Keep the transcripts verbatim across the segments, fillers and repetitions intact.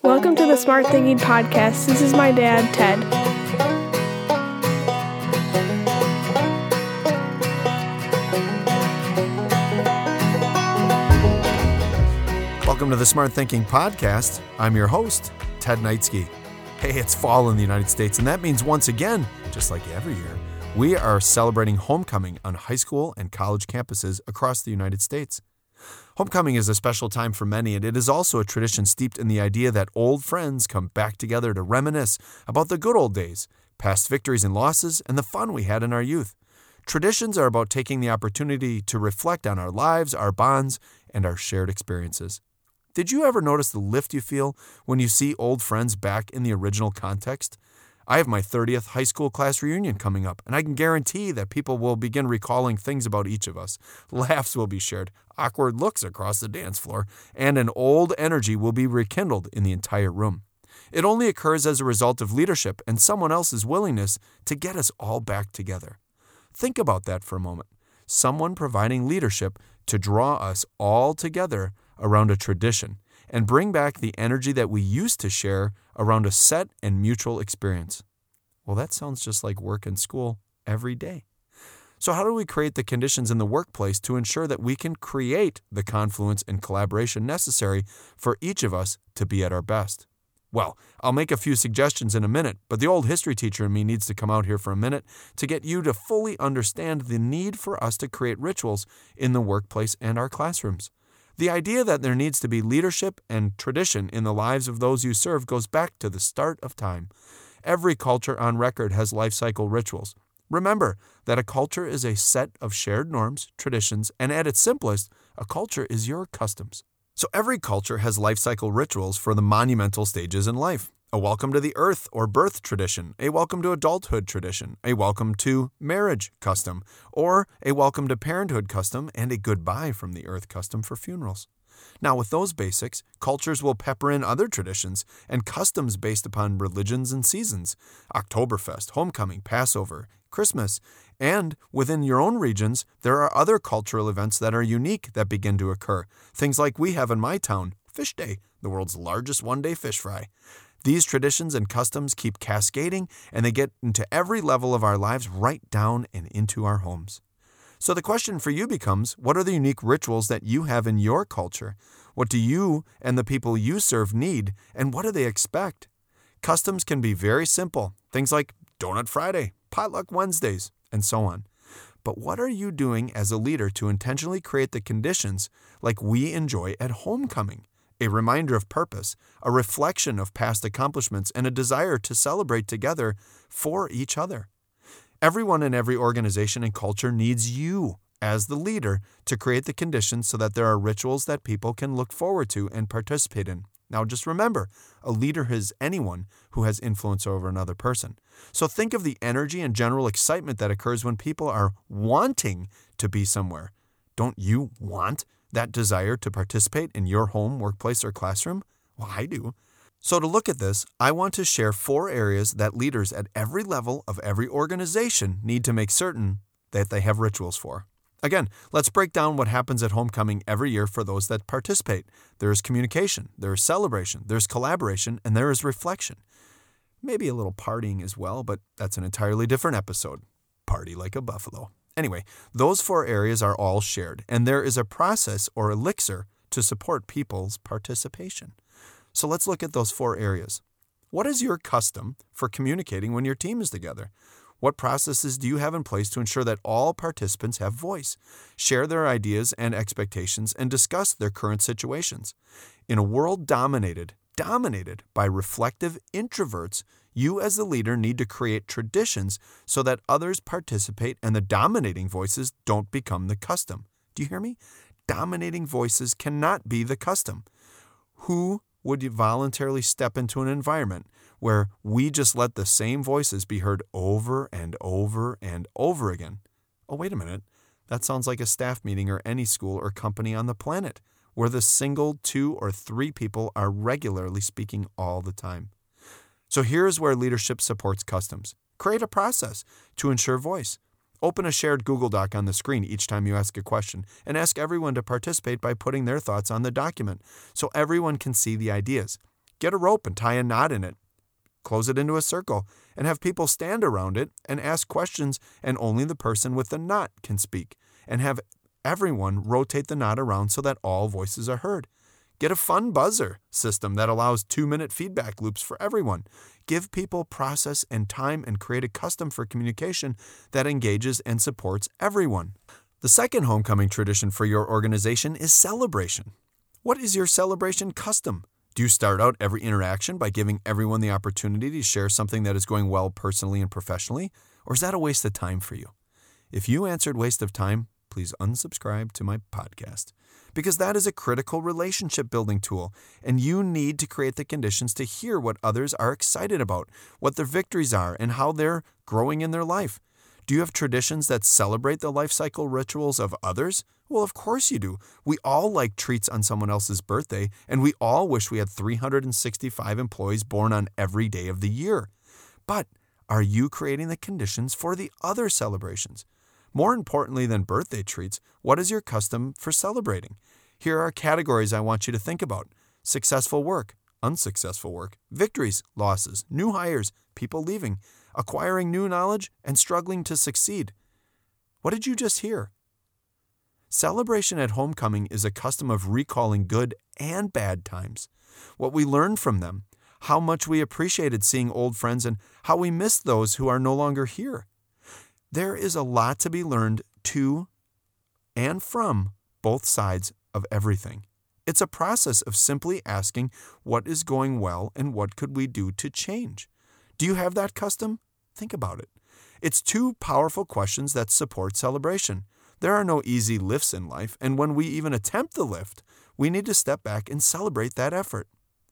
Welcome to the Smart Thinking Podcast. This is my dad, Ted. Welcome to the Smart Thinking Podcast. I'm your host, Ted Knightsky. Hey, it's fall in the United States, and that means once again, just like every year, we are celebrating homecoming on high school and college campuses across the United States. Homecoming is a special time for many, and it is also a tradition steeped in the idea that old friends come back together to reminisce about the good old days, past victories and losses, and the fun we had in our youth. Traditions are about taking the opportunity to reflect on our lives, our bonds, and our shared experiences. Did you ever notice the lift you feel when you see old friends back in the original context? I have my thirtieth high school class reunion coming up, and I can guarantee that people will begin recalling things about each of us. Laughs will be shared, awkward looks across the dance floor, and an old energy will be rekindled in the entire room. It only occurs as a result of leadership and someone else's willingness to get us all back together. Think about that for a moment. Someone providing leadership to draw us all together around a tradition and bring back the energy that we used to share around a set and mutual experience. Well, that sounds just like work and school every day. So how do we create the conditions in the workplace to ensure that we can create the confluence and collaboration necessary for each of us to be at our best? Well, I'll make a few suggestions in a minute, but the old history teacher in me needs to come out here for a minute to get you to fully understand the need for us to create rituals in the workplace and our classrooms. The idea that there needs to be leadership and tradition in the lives of those you serve goes back to the start of time. Every culture on record has life cycle rituals. Remember that a culture is a set of shared norms, traditions, and at its simplest, a culture is your customs. So every culture has life cycle rituals for the monumental stages in life. A welcome to the earth or birth tradition, a welcome to adulthood tradition, a welcome to marriage custom, or a welcome to parenthood custom and a goodbye from the earth custom for funerals. Now, with those basics, cultures will pepper in other traditions and customs based upon religions and seasons, Oktoberfest, homecoming, Passover, Christmas, and within your own regions, there are other cultural events that are unique that begin to occur. Things like we have in my town, Fish Day, the world's largest one-day fish fry. These traditions and customs keep cascading, and they get into every level of our lives right down and into our homes. So the question for you becomes, what are the unique rituals that you have in your culture? What do you and the people you serve need, and what do they expect? Customs can be very simple, things like Donut Friday, Potluck Wednesdays, and so on. But what are you doing as a leader to intentionally create the conditions like we enjoy at homecoming? A reminder of purpose, a reflection of past accomplishments, and a desire to celebrate together for each other. Everyone in every organization and culture needs you as the leader to create the conditions so that there are rituals that people can look forward to and participate in. Now just remember, a leader is anyone who has influence over another person. So think of the energy and general excitement that occurs when people are wanting to be somewhere. Don't you want that desire to participate in your home, workplace, or classroom? Well, I do. So to look at this, I want to share four areas that leaders at every level of every organization need to make certain that they have rituals for. Again, let's break down what happens at homecoming every year for those that participate. There is communication, there is celebration, there's collaboration, and there is reflection. Maybe a little partying as well, but that's an entirely different episode. Party like a buffalo. Anyway, those four areas are all shared, and there is a process or elixir to support people's participation. So let's look at those four areas. What is your custom for communicating when your team is together? What processes do you have in place to ensure that all participants have voice, share their ideas and expectations, and discuss their current situations? In a world dominated, dominated by reflective introverts, you as the leader need to create traditions so that others participate and the dominating voices don't become the custom. Do you hear me? Dominating voices cannot be the custom. Who would you voluntarily step into an environment where we just let the same voices be heard over and over and over again? Oh, wait a minute. That sounds like a staff meeting or any school or company on the planet where the single, two, or three people are regularly speaking all the time. So here's where leadership supports customs. Create a process to ensure voice. Open a shared Google Doc on the screen each time you ask a question and ask everyone to participate by putting their thoughts on the document so everyone can see the ideas. Get a rope and tie a knot in it. Close it into a circle and have people stand around it and ask questions, and only the person with the knot can speak, and have everyone rotate the knot around so that all voices are heard. Get a fun buzzer system that allows two-minute feedback loops for everyone. Give people process and time and create a custom for communication that engages and supports everyone. The second homecoming tradition for your organization is celebration. What is your celebration custom? Do you start out every interaction by giving everyone the opportunity to share something that is going well personally and professionally? Or is that a waste of time for you? If you answered waste of time, please unsubscribe to my podcast, because that is a critical relationship building tool, and you need to create the conditions to hear what others are excited about, what their victories are, and how they're growing in their life. Do you have traditions that celebrate the life cycle rituals of others? Well, of course you do. We all like treats on someone else's birthday, and we all wish we had three hundred sixty-five employees born on every day of the year. But are you creating the conditions for the other celebrations? More importantly than birthday treats, what is your custom for celebrating? Here are categories I want you to think about: successful work, unsuccessful work, victories, losses, new hires, people leaving, acquiring new knowledge, and struggling to succeed. What did you just hear? Celebration at homecoming is a custom of recalling good and bad times, what we learned from them, how much we appreciated seeing old friends, and how we missed those who are no longer here. There is a lot to be learned to and from both sides of everything. It's a process of simply asking what is going well and what could we do to change. Do you have that custom? Think about it. It's two powerful questions that support celebration. There are no easy lifts in life, and when we even attempt the lift, we need to step back and celebrate that effort.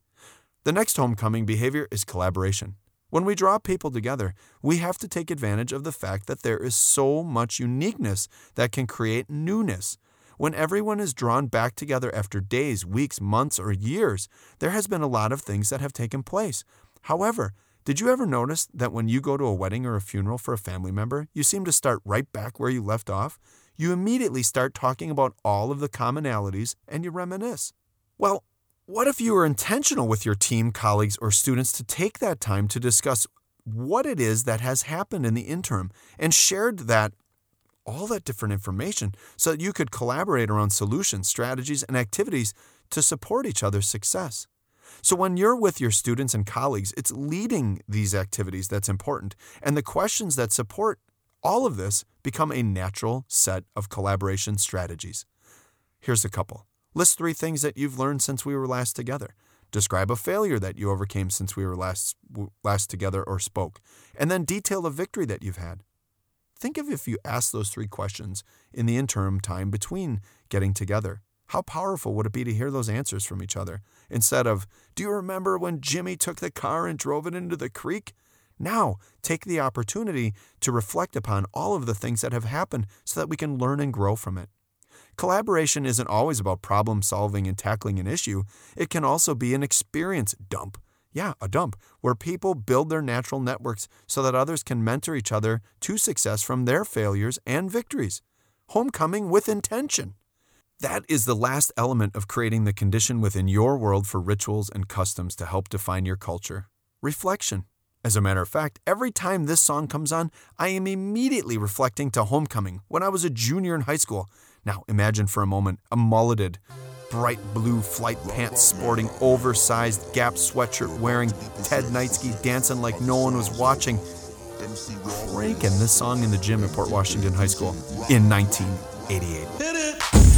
The next homecoming behavior is collaboration. When we draw people together, we have to take advantage of the fact that there is so much uniqueness that can create newness. When everyone is drawn back together after days, weeks, months, or years, there has been a lot of things that have taken place. However, did you ever notice that when you go to a wedding or a funeral for a family member, you seem to start right back where you left off? You immediately start talking about all of the commonalities and you reminisce. Well, what if you were intentional with your team, colleagues, or students to take that time to discuss what it is that has happened in the interim and shared that all that different information so that you could collaborate around solutions, strategies, and activities to support each other's success? So when you're with your students and colleagues, it's leading these activities that's important, and the questions that support all of this become a natural set of collaboration strategies. Here's a couple. List three things that you've learned since we were last together. Describe a failure that you overcame since we were last last together or spoke, and then detail a victory that you've had. Think of if you asked those three questions in the interim time between getting together. How powerful would it be to hear those answers from each other instead of, "Do you remember when Jimmy took the car and drove it into the creek?" Now, take the opportunity to reflect upon all of the things that have happened so that we can learn and grow from it. Collaboration isn't always about problem solving and tackling an issue. It can also be an experience dump. Yeah, a dump, where people build their natural networks so that others can mentor each other to success from their failures and victories. Homecoming with intention. That is the last element of creating the condition within your world for rituals and customs to help define your culture. Reflection. As a matter of fact, every time this song comes on, I am immediately reflecting to homecoming when I was a junior in high school. Now, imagine for a moment a mulleted, bright blue flight pants sporting, oversized Gap sweatshirt wearing Ted Neitzke dancing like no one was watching, cranking this song in the gym at Port Washington High School in nineteen eighty-eight. Hit it!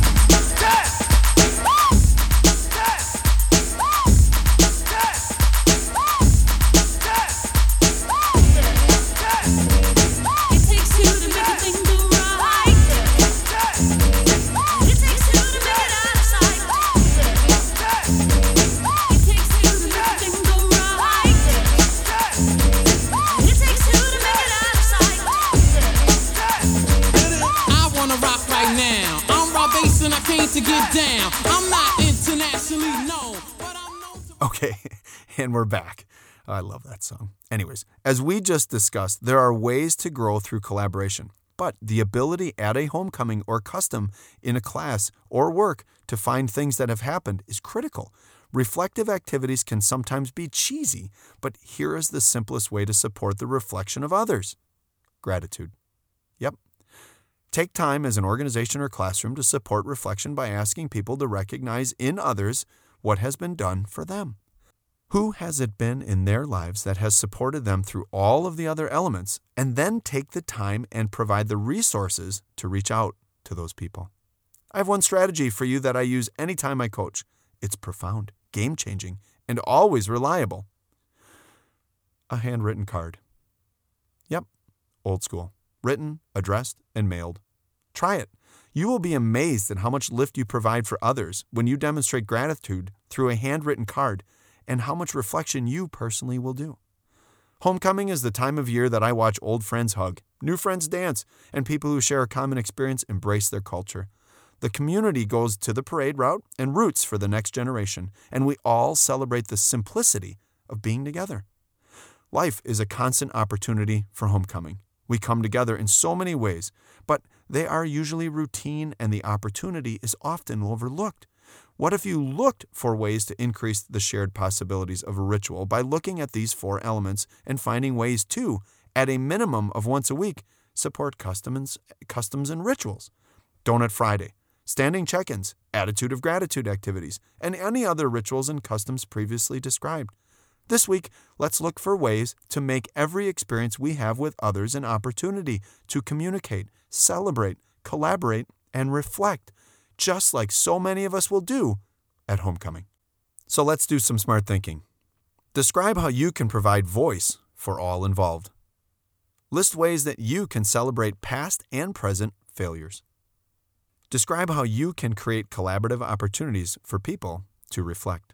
To get down. I'm not internationally known, but I'm known to... Okay, and we're back. I love that song. Anyways, as we just discussed, there are ways to grow through collaboration, but the ability at a homecoming or custom in a class or work to find things that have happened is critical. Reflective activities can sometimes be cheesy, but here is the simplest way to support the reflection of others. Gratitude. Yep. Take time as an organization or classroom to support reflection by asking people to recognize in others what has been done for them. Who has it been in their lives that has supported them through all of the other elements, and then take the time and provide the resources to reach out to those people. I have one strategy for you that I use anytime I coach. It's profound, game-changing, and always reliable. A handwritten card. Yep, old school. Written, addressed, and mailed. Try it. You will be amazed at how much lift you provide for others when you demonstrate gratitude through a handwritten card, and how much reflection you personally will do. Homecoming is the time of year that I watch old friends hug, new friends dance, and people who share a common experience embrace their culture. The community goes to the parade route and roots for the next generation, and we all celebrate the simplicity of being together. Life is a constant opportunity for homecoming. We come together in so many ways, but they are usually routine and the opportunity is often overlooked. What if you looked for ways to increase the shared possibilities of a ritual by looking at these four elements and finding ways to, at a minimum of once a week, support customs, customs and rituals? Donut Friday, standing check-ins, attitude of gratitude activities, and any other rituals and customs previously described. This week, let's look for ways to make every experience we have with others an opportunity to communicate, celebrate, collaborate, and reflect, just like so many of us will do at homecoming. So let's do some smart thinking. Describe how you can provide voice for all involved. List ways that you can celebrate past and present failures. Describe how you can create collaborative opportunities for people to reflect.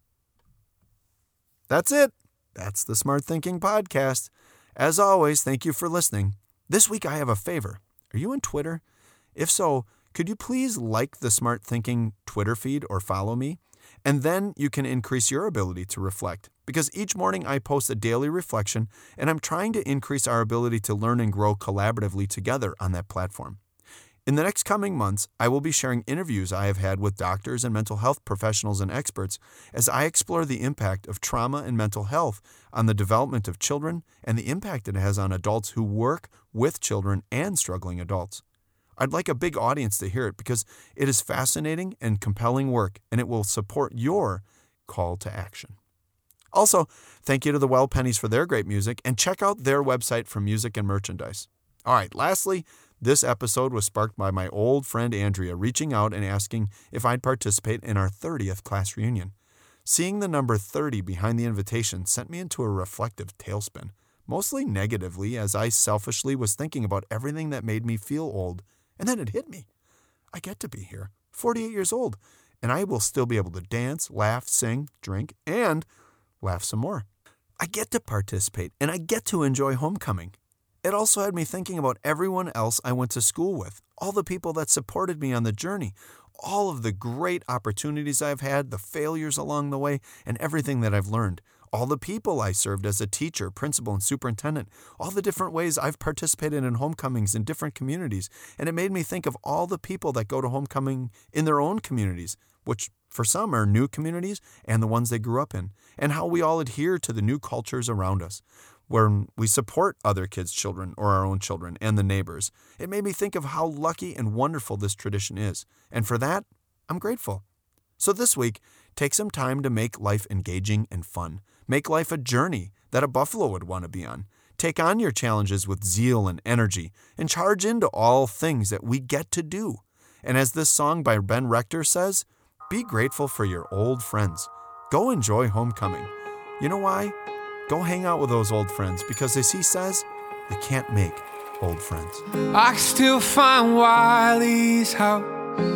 That's it. That's the Smart Thinking Podcast. As always, thank you for listening. This week I have a favor. Are you on Twitter? If so, could you please like the Smart Thinking Twitter feed or follow me? And then you can increase your ability to reflect. Because each morning I post a daily reflection, and I'm trying to increase our ability to learn and grow collaboratively together on that platform. In the next coming months, I will be sharing interviews I have had with doctors and mental health professionals and experts as I explore the impact of trauma and mental health on the development of children and the impact it has on adults who work with children and struggling adults. I'd like a big audience to hear it because it is fascinating and compelling work, and it will support your call to action. Also, thank you to the Well Pennies for their great music, and check out their website for music and merchandise. All right, lastly, this episode was sparked by my old friend Andrea reaching out and asking if I'd participate in our thirtieth class reunion. Seeing the number thirty behind the invitation sent me into a reflective tailspin, mostly negatively as I selfishly was thinking about everything that made me feel old. And then it hit me. I get to be here, forty-eight years old, and I will still be able to dance, laugh, sing, drink, and laugh some more. I get to participate, and I get to enjoy homecoming. It also had me thinking about everyone else I went to school with, all the people that supported me on the journey, all of the great opportunities I've had, the failures along the way, and everything that I've learned. All the people I served as a teacher, principal, and superintendent, all the different ways I've participated in homecomings in different communities, and it made me think of all the people that go to homecoming in their own communities, which for some are new communities and the ones they grew up in, and how we all adhere to the new cultures around us, where we support other kids' children or our own children and the neighbors. It made me think of how lucky and wonderful this tradition is, and for that, I'm grateful. So this week, take some time to make life engaging and fun. Make life a journey that a buffalo would want to be on. Take on your challenges with zeal and energy, and charge into all things that we get to do. And as this song by Ben Rector says, be grateful for your old friends. Go enjoy homecoming. You know why? Go hang out with those old friends, because as he says, you can't make old friends. I still find Wiley's house,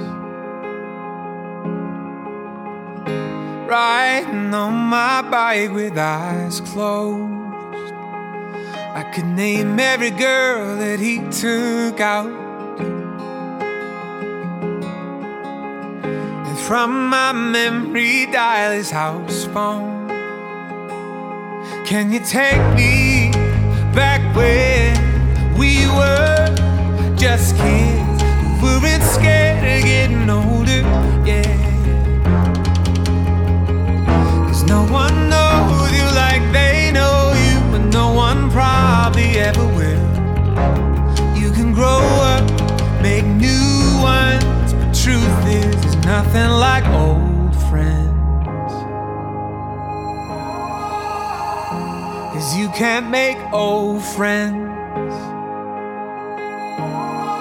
riding on my bike with eyes closed. I could name every girl that he took out, and from my memory dial his house phone. Can you take me back when we were just kids, weren't scared of getting older, yeah. one knows you like they know you, but no one probably ever will. You can grow up, make new ones, but truth is, there's nothing like old friends. 'Cause you can't make old friends.